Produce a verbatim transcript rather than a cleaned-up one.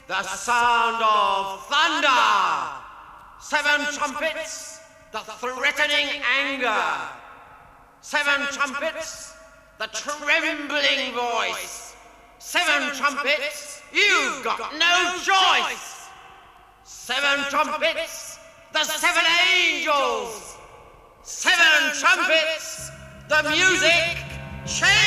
the sound of thunder. Seven trumpets, the threatening anger. Seven trumpets, the trembling voice. Seven trumpets, you've got no choice. Seven trumpets, the seven angels. Seven trumpets, the music changes.